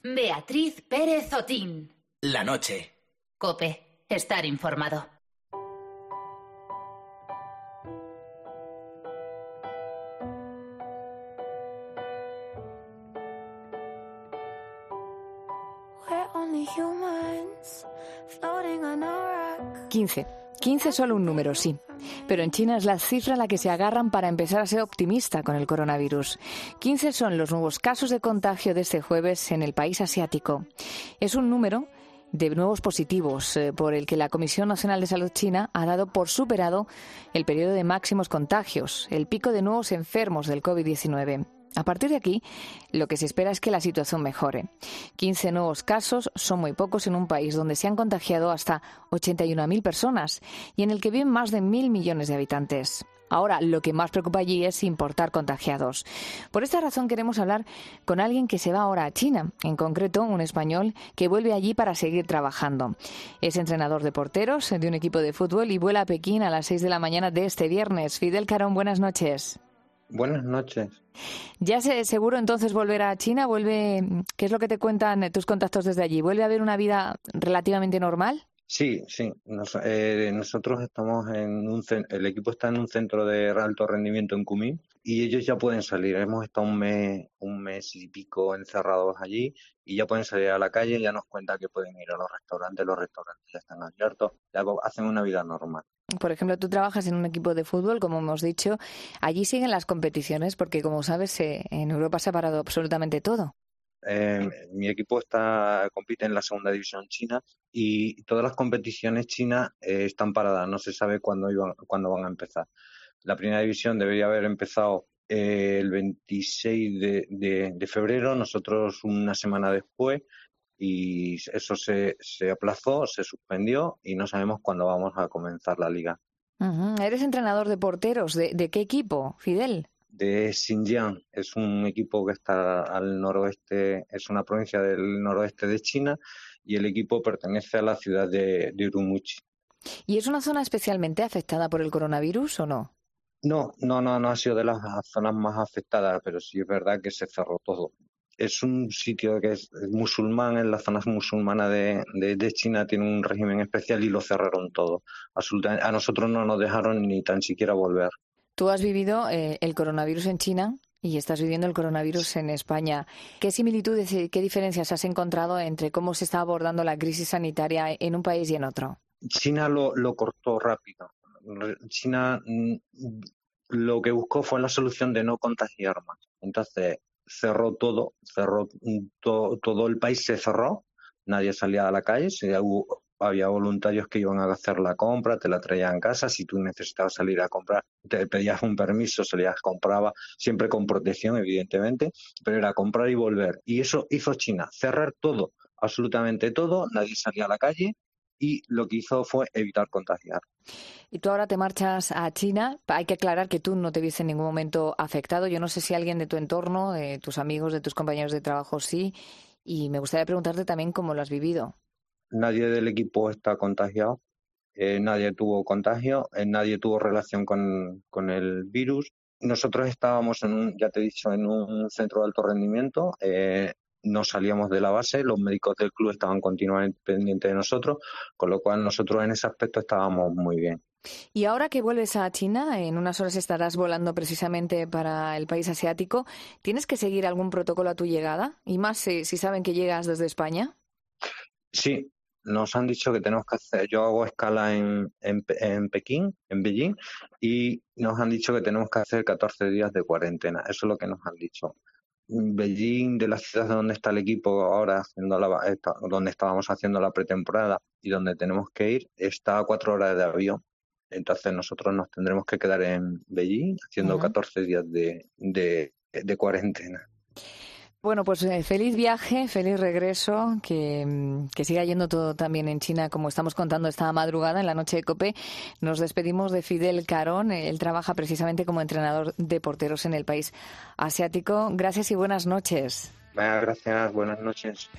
Beatriz Pérez Otín. La noche. COPE. Estar informado. We're only humans floating on a rock. 15. 15 es solo un número, sí. Pero en China es la cifra a la que se agarran para empezar a ser optimista con el coronavirus. 15 son los nuevos casos de contagio de este jueves en el país asiático. Es un número de nuevos positivos por el que la Comisión Nacional de Salud China ha dado por superado el periodo de máximos contagios, el pico de nuevos enfermos del COVID-19. A partir de aquí, lo que se espera es que la situación mejore. 15 nuevos casos son muy pocos en un país donde se han contagiado hasta 81.000 personas y en el que viven más de 1.000 millones de habitantes. Ahora, lo que más preocupa allí es importar contagiados. Por esta razón queremos hablar con alguien que se va ahora a China, en concreto un español que vuelve allí para seguir trabajando. Es entrenador de porteros de un equipo de fútbol y vuela a Pekín a las 6 de la mañana de este viernes. Fidel Carón, buenas noches. Buenas noches. ¿Ya seguro entonces volver a China? ¿Qué es lo que te cuentan tus contactos desde allí? ¿Vuelve a haber una vida relativamente normal? Sí. Nosotros estamos el equipo está en un centro de alto rendimiento en Kunming y ellos ya pueden salir. Hemos estado un mes y pico encerrados allí y ya pueden salir a la calle. Ya nos cuenta que pueden ir a los restaurantes ya están abiertos, ya hacen una vida normal. Por ejemplo, tú trabajas en un equipo de fútbol, como hemos dicho. Allí siguen las competiciones porque, como sabes, en Europa se ha parado absolutamente todo. Mi equipo compite en la segunda división china y todas las competiciones chinas están paradas. No se sabe cuándo van a empezar. La primera división debería haber empezado el 26 de febrero, nosotros una semana después, y eso se aplazó, se suspendió y no sabemos cuándo vamos a comenzar la liga. Uh-huh. Eres entrenador de porteros. ¿De qué equipo, Fidel? De Xinjiang. Es un equipo que está al noroeste, es una provincia del noroeste de China y el equipo pertenece a la ciudad de Urumqi. ¿Y es una zona especialmente afectada por el coronavirus o no? No ha sido de las zonas más afectadas, pero sí es verdad que se cerró todo. Es un sitio que es musulmán, en las zonas musulmanas de China tiene un régimen especial y lo cerraron todo. Absolutamente. A nosotros no nos dejaron ni tan siquiera volver. Tú has vivido el coronavirus en China y estás viviendo el coronavirus en España. ¿Qué similitudes y qué diferencias has encontrado entre cómo se está abordando la crisis sanitaria en un país y en otro? China lo cortó rápido. China lo que buscó fue la solución de no contagiar más. Entonces cerró todo el país se cerró, nadie salía a la calle, había voluntarios que iban a hacer la compra, te la traían a casa, si tú necesitabas salir a comprar, te pedías un permiso, salías, comprabas, siempre con protección, evidentemente, pero era comprar y volver. Y eso hizo China, cerrar todo, absolutamente todo, nadie salía a la calle y lo que hizo fue evitar contagiar. Y tú ahora te marchas a China. Hay que aclarar que tú no te viste en ningún momento afectado. Yo no sé si alguien de tu entorno, de tus amigos, de tus compañeros de trabajo sí. Y me gustaría preguntarte también cómo lo has vivido. Nadie del equipo está contagiado. Nadie tuvo contagio. Nadie tuvo relación con el virus. Nosotros estábamos en un centro de alto rendimiento. No salíamos de la base, los médicos del club estaban continuamente pendientes de nosotros, con lo cual nosotros en ese aspecto estábamos muy bien. Y ahora que vuelves a China, en unas horas estarás volando precisamente para el país asiático. ¿Tienes que seguir algún protocolo a tu llegada? Y más si saben que llegas desde España. Sí, nos han dicho que tenemos que hacer, yo hago escala en Pekín, en Beijing, y nos han dicho que tenemos que hacer 14 días de cuarentena. Eso es lo que nos han dicho. Beijing, de la ciudad donde está el equipo ahora, donde estábamos haciendo la pretemporada y donde tenemos que ir, está a 4 horas de avión. Entonces nosotros nos tendremos que quedar en Beijing haciendo 14 días de cuarentena. Bueno, pues feliz viaje, feliz regreso, que siga yendo todo también en China, como estamos contando esta madrugada en la noche de COPE. Nos despedimos de Fidel Carón. Él trabaja precisamente como entrenador de porteros en el país asiático. Gracias y buenas noches. Gracias, buenas noches.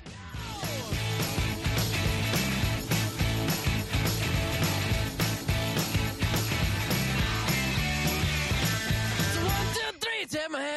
Take my hand and come with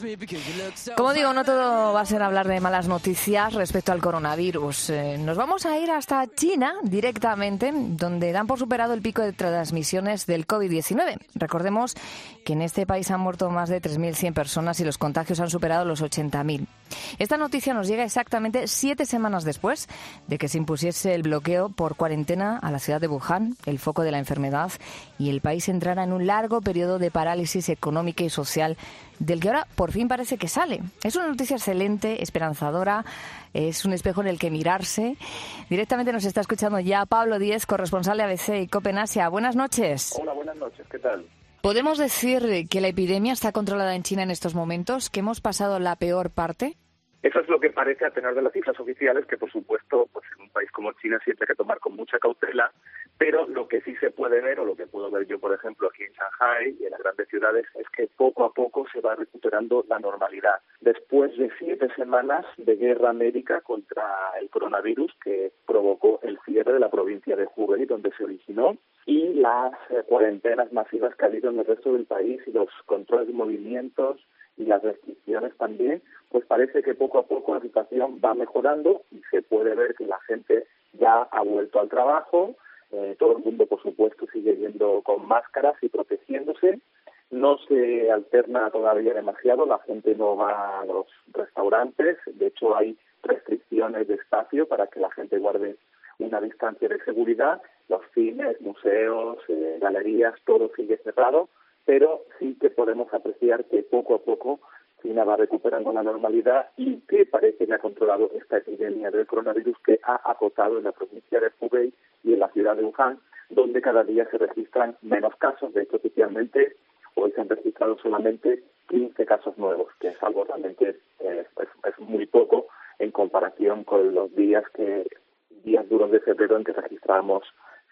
Como digo, no todo va a ser hablar de malas noticias respecto al coronavirus. Nos vamos a ir hasta China directamente, donde dan por superado el pico de transmisiones del COVID-19. Recordemos que en este país han muerto más de 3.100 personas y los contagios han superado los 80.000. Esta noticia nos llega exactamente 7 semanas después de que se impusiese el bloqueo por cuarentena a la ciudad de Wuhan, el foco de la enfermedad, y el país entrara en un largo periodo de parálisis económica y social del que ahora por fin parece que sale. Es una noticia excelente, esperanzadora, es un espejo en el que mirarse. Directamente nos está escuchando ya Pablo Díez, corresponsal de ABC y COPE en Asia. Buenas noches. Hola, buenas noches, ¿qué tal? ¿Podemos decir que la epidemia está controlada en China en estos momentos, que hemos pasado la peor parte? Eso es lo que parece a tenor de las cifras oficiales, que por supuesto, pues en un país como China siempre hay que tomar con mucha cautela, pero lo que sí se puede ver, o lo que puedo ver yo, por ejemplo, aquí en Shanghái y en las grandes ciudades, es que poco a poco se va recuperando la normalidad. Después de 7 semanas de guerra médica contra el coronavirus, que provocó el cierre de la provincia de Hubei, donde se originó, y las cuarentenas masivas que ha habido en el resto del país y los controles de movimientos y las restricciones también, pues parece que poco a poco la situación va mejorando y se puede ver que la gente ya ha vuelto al trabajo, todo el mundo por supuesto sigue yendo con máscaras y protegiéndose, no se alterna todavía demasiado, la gente no va a los restaurantes, de hecho hay restricciones de espacio para que la gente guarde una distancia de seguridad, los cines, museos, galerías, todo sigue cerrado, pero sí que podemos apreciar que poco a poco China va recuperando la normalidad y que parece que ha controlado esta epidemia del coronavirus que ha acotado en la provincia de Hubei y en la ciudad de Wuhan, donde cada día se registran menos casos. De hecho, oficialmente hoy se han registrado solamente 15 casos nuevos, que es algo realmente es muy poco en comparación con los días duros de febrero en que registramos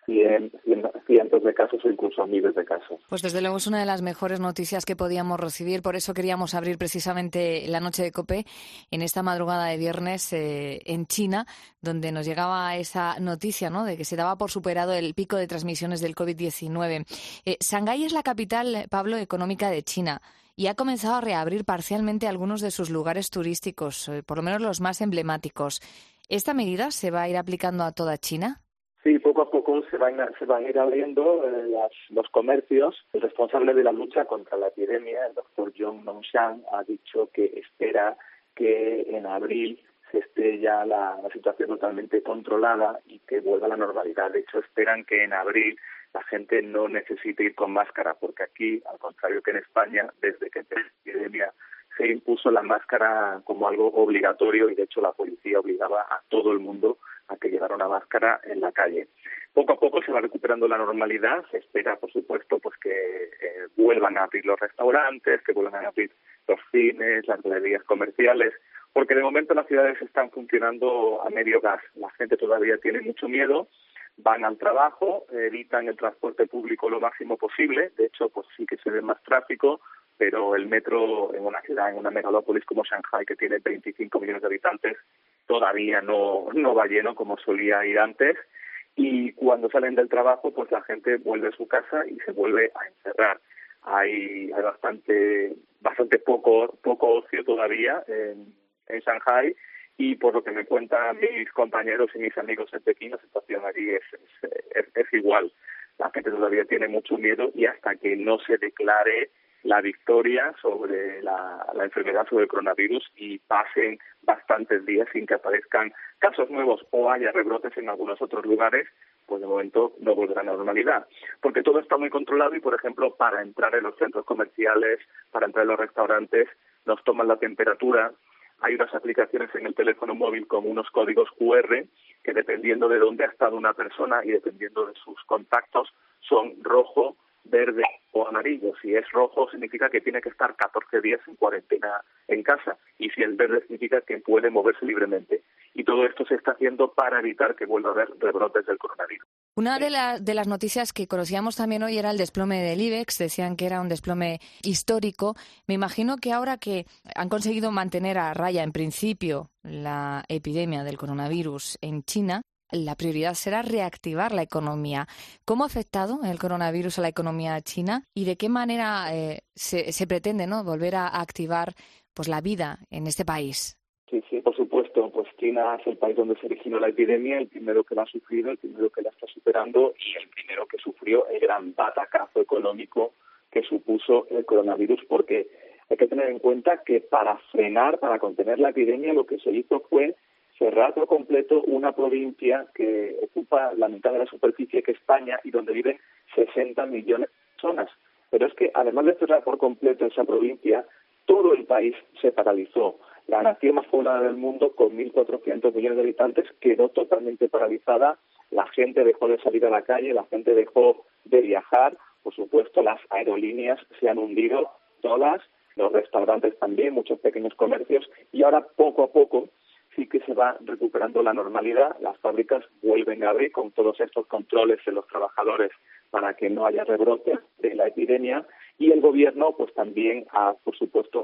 cientos de casos o incluso miles de casos. Pues desde luego es una de las mejores noticias que podíamos recibir, por eso queríamos abrir precisamente la noche de COPE en esta madrugada de viernes en China, donde nos llegaba esa noticia, ¿no?, de que se daba por superado el pico de transmisiones del COVID-19. Shanghái es la capital, Pablo, económica de China y ha comenzado a reabrir parcialmente algunos de sus lugares turísticos, por lo menos los más emblemáticos. ¿Esta medida se va a ir aplicando a toda China? Sí, poco a poco se van a ir abriendo los comercios. El responsable de la lucha contra la epidemia, el doctor John Nongshan, ha dicho que espera que en abril se esté ya la situación totalmente controlada y que vuelva a la normalidad. De hecho, esperan que en abril la gente no necesite ir con máscara, porque aquí, al contrario que en España, desde que la epidemia se impuso la máscara como algo obligatorio y de hecho la policía obligaba a todo el mundo a que llevara una máscara en la calle. Poco a poco se va recuperando la normalidad, se espera por supuesto pues que vuelvan a abrir los restaurantes, que vuelvan a abrir los cines, las galerías comerciales, porque de momento las ciudades están funcionando a medio gas, la gente todavía tiene mucho miedo, van al trabajo, evitan el transporte público lo máximo posible, de hecho pues sí que se ve más tráfico, pero el metro en una ciudad, en una megalópolis como Shanghái, que tiene 25 millones de habitantes, todavía no va lleno como solía ir antes, y cuando salen del trabajo, pues la gente vuelve a su casa y se vuelve a encerrar. Hay bastante poco ocio todavía en Shanghái, y por lo que me cuentan mis compañeros y mis amigos en Pekín, la situación allí es igual. La gente todavía tiene mucho miedo y hasta que no se declare la victoria sobre la enfermedad, sobre el coronavirus, y pasen bastantes días sin que aparezcan casos nuevos o haya rebrotes en algunos otros lugares, pues de momento no volverá a la normalidad. Porque todo está muy controlado y, por ejemplo, para entrar en los centros comerciales, para entrar en los restaurantes, nos toman la temperatura. Hay unas aplicaciones en el teléfono móvil con unos códigos QR que, dependiendo de dónde ha estado una persona y dependiendo de sus contactos, son rojo, verde o amarillo. Si es rojo significa que tiene que estar 14 días en cuarentena en casa, y si es verde significa que puede moverse libremente. Y todo esto se está haciendo para evitar que vuelva a haber rebrotes del coronavirus. Una de las noticias que conocíamos también hoy era el desplome del IBEX. Decían que era un desplome histórico. Me imagino que ahora que han conseguido mantener a raya, en principio, la epidemia del coronavirus en China, la prioridad será reactivar la economía. ¿Cómo ha afectado el coronavirus a la economía china y de qué manera se pretende, ¿no?, volver a activar pues la vida en este país. Sí, sí, por supuesto. Pues China es el país donde se originó la epidemia, el primero que la ha sufrido, el primero que la está superando y el primero que sufrió el gran batacazo económico que supuso el coronavirus, porque hay que tener en cuenta que para frenar, para contener la epidemia, lo que se hizo fue cerrar por completo una provincia que ocupa la mitad de la superficie que España y donde viven 60 millones de personas. Pero es que además de cerrar por completo esa provincia, todo el país se paralizó. La nación más poblada del mundo, con 1.400 millones de habitantes, quedó totalmente paralizada. La gente dejó de salir a la calle, la gente dejó de viajar. Por supuesto, las aerolíneas se han hundido todas, los restaurantes también, muchos pequeños comercios. Y ahora, poco a poco, sí que se va recuperando la normalidad. Las fábricas vuelven a abrir con todos estos controles de los trabajadores para que no haya rebrotes de la epidemia. Y el gobierno, pues también, por supuesto,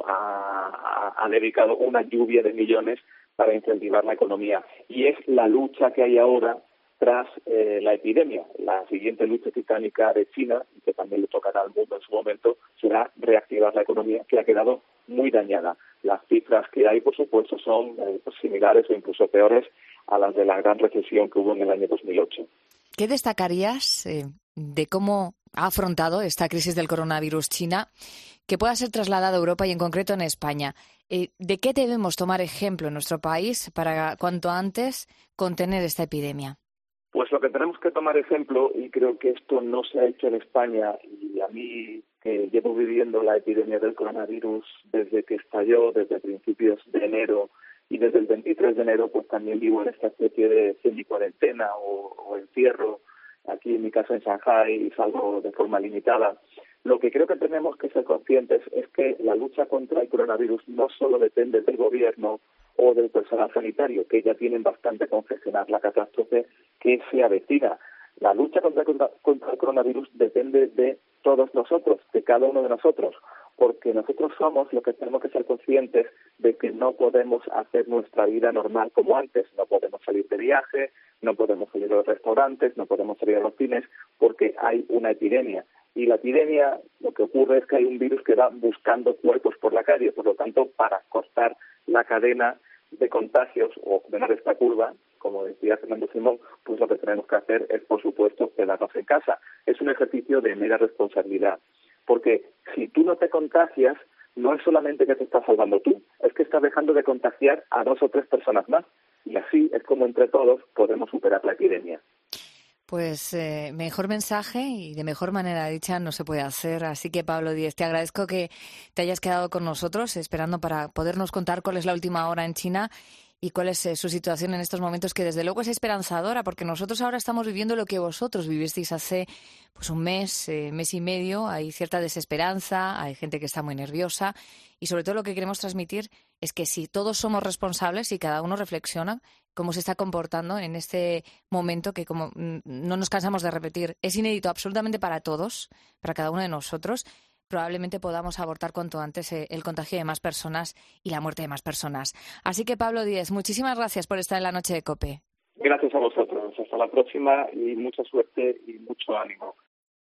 ha dedicado una lluvia de millones para incentivar la economía. Y es la lucha que hay ahora tras la epidemia. La siguiente lucha titánica de China, que también le tocará al mundo en su momento, será reactivar la economía, que ha quedado muy dañada. Las cifras que hay, por supuesto, son similares o incluso peores a las de la gran recesión que hubo en el año 2008. ¿Qué destacarías de cómo ha afrontado esta crisis del coronavirus China, que pueda ser trasladada a Europa y en concreto en España? ¿De qué debemos tomar ejemplo en nuestro país para cuanto antes contener esta epidemia? Pues lo que tenemos que tomar ejemplo, y creo que esto no se ha hecho en España, y a mí que llevo viviendo la epidemia del coronavirus desde que estalló, desde principios de enero, y desde el 23 de enero pues también vivo en esta especie de semi-cuarentena o encierro aquí en mi casa en Shanghái y salgo de forma limitada. Lo que creo que tenemos que ser conscientes es que la lucha contra el coronavirus no solo depende del gobierno o del personal sanitario, que ya tienen bastante con gestionar la catástrofe que se avecina. La lucha contra el coronavirus depende de todos nosotros, de cada uno de nosotros, porque nosotros somos los que tenemos que ser conscientes de que no podemos hacer nuestra vida normal como antes. No podemos salir de viaje, no podemos salir a los restaurantes, no podemos salir a los cines, porque hay una epidemia. Y la epidemia, lo que ocurre es que hay un virus que va buscando cuerpos por la calle. Por lo tanto, para cortar la cadena de contagios o frenar esta curva, como decía Fernando Simón, pues lo que tenemos que hacer es, por supuesto, quedarnos en casa. Es un ejercicio de mera responsabilidad. Porque si tú no te contagias, no es solamente que te estás salvando tú, es que estás dejando de contagiar a 2 o 3 personas más. Y así es como entre todos podemos superar la epidemia. Pues mejor mensaje y de mejor manera dicha no se puede hacer. Así que, Pablo Díez, te agradezco que te hayas quedado con nosotros esperando para podernos contar cuál es la última hora en China y cuál es su situación en estos momentos, que desde luego es esperanzadora, porque nosotros ahora estamos viviendo lo que vosotros vivisteis hace pues un mes, mes y medio. Hay cierta desesperanza, hay gente que está muy nerviosa y sobre todo lo que queremos transmitir es que si todos somos responsables y cada uno reflexiona cómo se está comportando en este momento que, como no nos cansamos de repetir, es inédito absolutamente para todos, para cada uno de nosotros, probablemente podamos abortar cuanto antes el contagio de más personas y la muerte de más personas. Así que, Pablo Díez, muchísimas gracias por estar en la noche de COPE. Gracias a vosotros. Hasta la próxima y mucha suerte y mucho ánimo.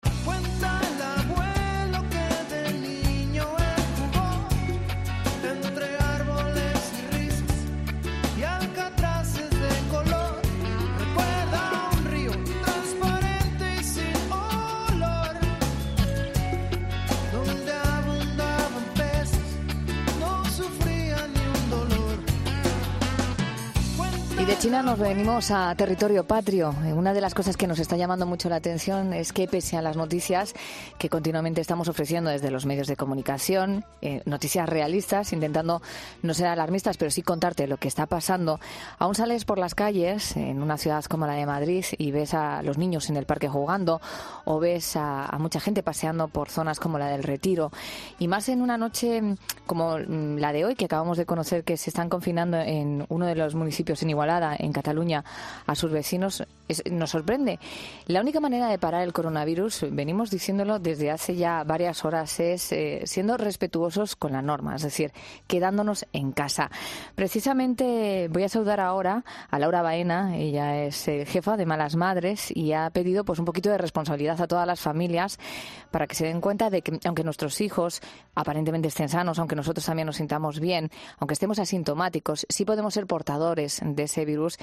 Y de China nos venimos a territorio patrio. Una de las cosas que nos está llamando mucho la atención es que, pese a las noticias que continuamente estamos ofreciendo desde los medios de comunicación, noticias realistas, intentando no ser alarmistas, pero sí contarte lo que está pasando, aún sales por las calles en una ciudad como la de Madrid y ves a los niños en el parque jugando, o ves a mucha gente paseando por zonas como la del Retiro, y más en una noche como la de hoy, que acabamos de conocer, que se están confinando en uno de los municipios inigualables acumulada en Cataluña a sus vecinos nos sorprende. La única manera de parar el coronavirus, venimos diciéndolo desde hace ya varias horas, es siendo respetuosos con la norma, es decir, quedándonos en casa. Precisamente voy a saludar ahora a Laura Baena. Ella es jefa de Malas Madres y ha pedido pues un poquito de responsabilidad a todas las familias para que se den cuenta de que aunque nuestros hijos aparentemente estén sanos, aunque nosotros también nos sintamos bien, aunque estemos asintomáticos, sí podemos ser portadores de ese virus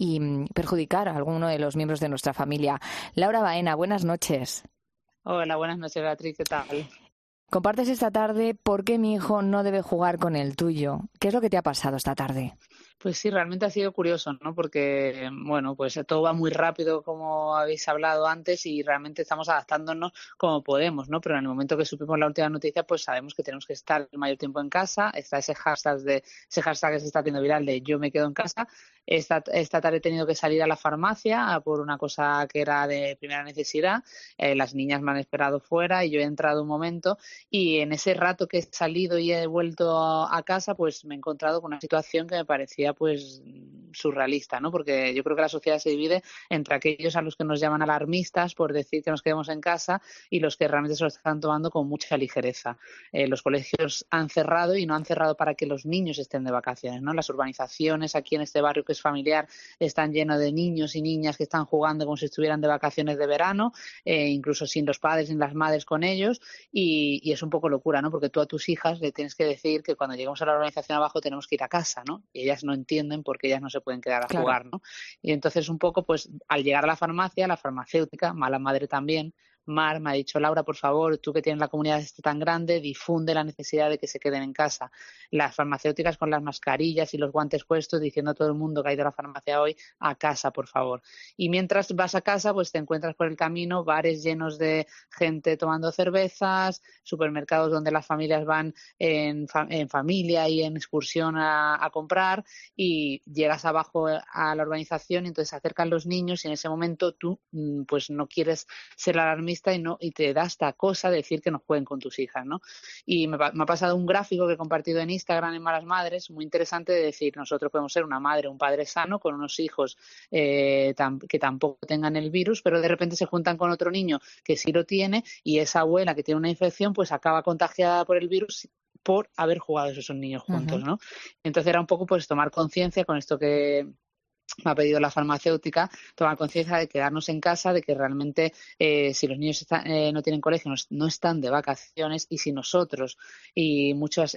y perjudicar a alguno de los miembros de nuestra familia. Laura Baena, buenas noches. Hola, buenas noches, Beatriz, ¿qué tal? Compartes esta tarde por qué mi hijo no debe jugar con el tuyo. ¿Qué es lo que te ha pasado esta tarde? Pues sí, realmente ha sido curioso, ¿no? Porque, bueno, pues todo va muy rápido, como habéis hablado antes, y realmente estamos adaptándonos como podemos, ¿no? Pero en el momento que supimos la última noticia, pues sabemos que tenemos que estar el mayor tiempo en casa. Está ese hashtag que se está haciendo viral de yo me quedo en casa. Esta tarde he tenido que salir a la farmacia por una cosa que era de primera necesidad. Las niñas me han esperado fuera y yo he entrado un momento, y en ese rato que he salido y he vuelto a casa, pues me he encontrado con una situación que me parecía pues surrealista, ¿no? Porque yo creo que la sociedad se divide entre aquellos a los que nos llaman alarmistas por decir que nos quedemos en casa y los que realmente se lo están tomando con mucha ligereza. Los colegios han cerrado, y no han cerrado para que los niños estén de vacaciones, ¿no? Las urbanizaciones aquí en este barrio que es familiar están llenos de niños y niñas que están jugando como si estuvieran de vacaciones de verano, incluso sin los padres ni las madres con ellos, y es un poco locura, ¿no? Porque tú a tus hijas le tienes que decir que cuando lleguemos a la urbanización abajo tenemos que ir a casa, ¿no? Y ellas no entienden porque ellas no se pueden quedar a jugar, ¿no? Y entonces un poco, pues al llegar a la farmacia, la farmacéutica, mala madre también, Mar, me ha dicho: Laura, por favor, tú que tienes la comunidad tan grande, difunde la necesidad de que se queden en casa. Las farmacéuticas con las mascarillas y los guantes puestos, diciendo a todo el mundo que ha ido a la farmacia hoy: a casa, por favor. Y mientras vas a casa, pues te encuentras por el camino bares llenos de gente tomando cervezas, supermercados donde las familias van en familia y en excursión a comprar, y llegas abajo a la urbanización y entonces se acercan los niños, y en ese momento tú pues no quieres ser alarmista y te da esta cosa de decir que no jueguen con tus hijas, ¿no? Y me ha pasado un gráfico que he compartido en Instagram en Malas Madres, muy interesante, de decir: nosotros podemos ser una madre o un padre sano con unos hijos que tampoco tengan el virus, pero de repente se juntan con otro niño que sí lo tiene, y esa abuela que tiene una infección pues acaba contagiada por el virus por haber jugado esos niños juntos, ¿no? Entonces era un poco pues tomar conciencia con esto que me ha pedido la farmacéutica, tomar conciencia de quedarnos en casa, de que realmente si los niños no tienen colegio, no están de vacaciones, y si nosotros y muchos,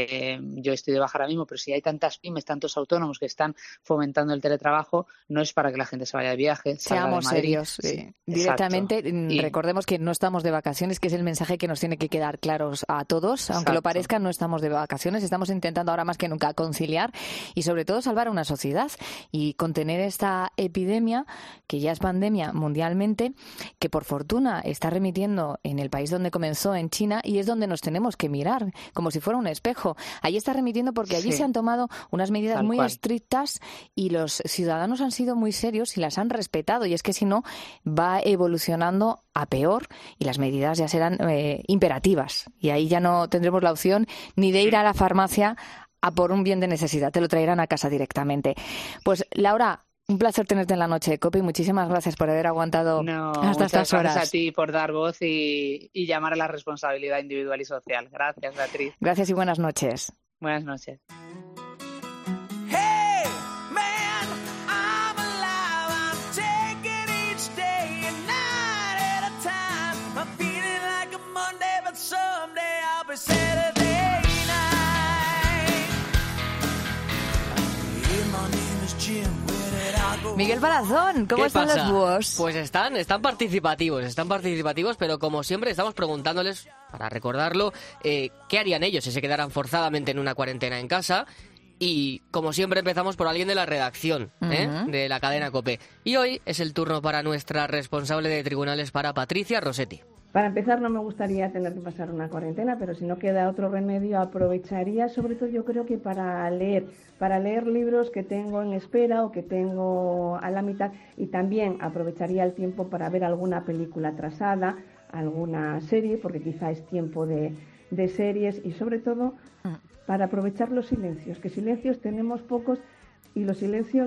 yo estoy de baja ahora mismo, pero si hay tantas pymes, tantos autónomos que están fomentando el teletrabajo, no es para que la gente se vaya de viaje. Seamos serios, directamente. Recordemos que no estamos de vacaciones, que es el mensaje que nos tiene que quedar claros a todos. Aunque lo parezca, no estamos de vacaciones, estamos intentando ahora más que nunca conciliar y sobre todo salvar a una sociedad y contener esta epidemia, que ya es pandemia mundialmente, que por fortuna está remitiendo en el país donde comenzó, en China, y es donde nos tenemos que mirar, como si fuera un espejo. Allí está remitiendo porque allí se han tomado unas medidas muy estrictas y los ciudadanos han sido muy serios y las han respetado, y es que si no va evolucionando a peor y las medidas ya serán imperativas, y ahí ya no tendremos la opción ni de ir a la farmacia a por un bien de necesidad, te lo traerán a casa directamente. Pues Laura, un placer tenerte en la noche de COPE y muchísimas gracias por haber aguantado hasta estas horas. Gracias a ti por dar voz y llamar a la responsabilidad individual y social. Gracias, Beatriz. Gracias y buenas noches. Buenas noches. Miguel Palazón, ¿cómo están los búhos? Pues están participativos, pero como siempre estamos preguntándoles, para recordarlo, ¿qué harían ellos si se quedaran forzadamente en una cuarentena en casa? Y como siempre empezamos por alguien de la redacción de la cadena COPE. Y hoy es el turno para nuestra responsable de tribunales, para Patricia Rossetti. Para empezar, no me gustaría tener que pasar una cuarentena, pero si no queda otro remedio, aprovecharía, sobre todo yo creo que para leer libros que tengo en espera o que tengo a la mitad, y también aprovecharía el tiempo para ver alguna película atrasada, alguna serie, porque quizá es tiempo de series, y sobre todo para aprovechar los silencios, que silencios tenemos pocos y los silencios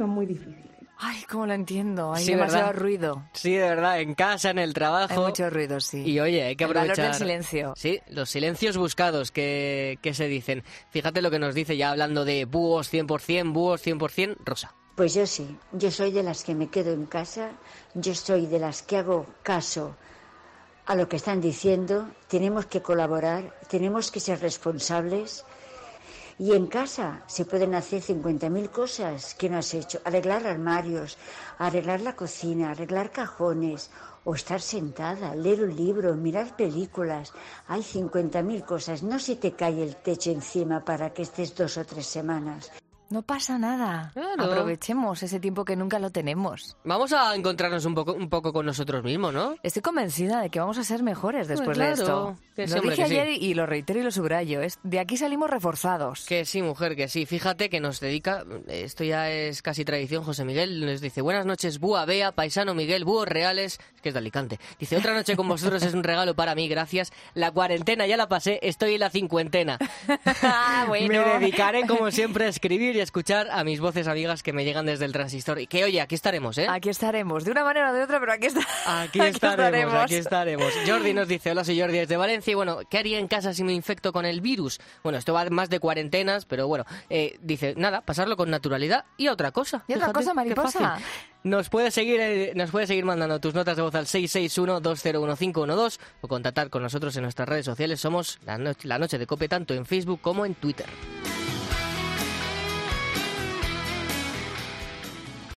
son muy difíciles. Ay, cómo lo entiendo. Hay Sí, demasiado ¿verdad? ruido. Sí, de verdad, en casa, en el trabajo. Hay mucho ruido, sí. Y oye, hay que El valor aprovechar. del silencio. Sí, los silencios buscados que se dicen. Fíjate lo que nos dice ya hablando de búhos 100%, Rosa. Pues yo sí, yo soy de las que me quedo en casa, yo soy de las que hago caso a lo que están diciendo, tenemos que colaborar, tenemos que ser responsables. Y en casa se pueden hacer 50.000 cosas que no has hecho. Arreglar armarios, arreglar la cocina, arreglar cajones, o estar sentada, leer un libro, mirar películas. Hay 50.000 cosas. No se te cae el techo encima para que estés 2 o 3 semanas. No pasa nada. Claro. Aprovechemos ese tiempo que nunca lo tenemos. Vamos a encontrarnos un poco con nosotros mismos, ¿no? Estoy convencida de que vamos a ser mejores después Claro, de esto. que sí, Lo hombre, dije que sí. ayer y lo reitero y lo subrayo. De aquí salimos reforzados. Que sí, mujer, que sí. Fíjate que nos dedica, esto ya es casi tradición, José Miguel nos dice: buenas noches, Búa Bea, paisano Miguel, búhos reales, es que es de Alicante. Dice: otra noche con vosotros es un regalo para mí, gracias. La cuarentena ya la pasé, estoy en la 50. Bueno. Me dedicaré, como siempre, a escribir y a escuchar a mis voces amigas que me llegan desde el transistor. Y que, oye, aquí estaremos, ¿eh? Aquí estaremos, de una manera o de otra, pero aquí estaremos, aquí estaremos. Jordi nos dice: hola, soy Jordi desde Valencia. Y bueno, ¿qué haría en casa si me infecto con el virus? Bueno, esto va más de cuarentenas, pero bueno, dice, nada, pasarlo con naturalidad y a otra cosa. Y otra Fíjate, cosa, qué mariposa. fácil. Nos puedes seguir mandando tus notas de voz al 661-201512 o contactar con nosotros en nuestras redes sociales. Somos La Noche de COPE, tanto en Facebook como en Twitter.